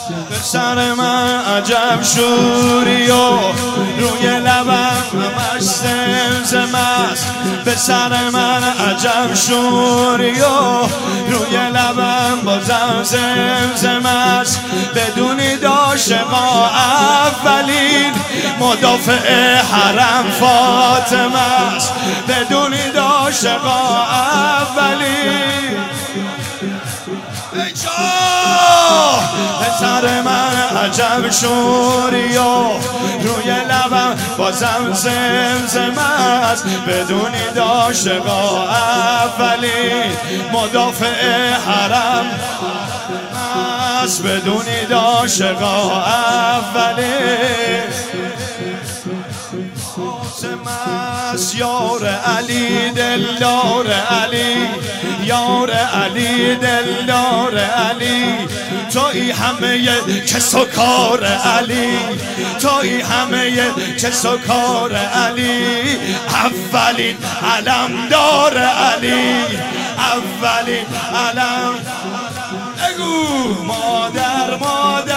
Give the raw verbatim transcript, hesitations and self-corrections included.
پسر من عجب شوری و روی لبم همش زمزمه است. پسر من عجب شوری و روی لبم بازم زمزمه است. بدونی عاشقا اولین مدافع حرم فاطمه است. بدونی عاشقا اولین ای جا پسر من عجب شوری و روی لبم بازم زمزمه است. بدونی عاشقا اولین مدافع حرم است. بدونید عاشقا اولین است. یار علی دلدار علی، یار علی دلدار علی، توی همه کس و کار علی، توی همه کس و کار علی. اولین علمدار علی، اولین علم. اگو مادر مادر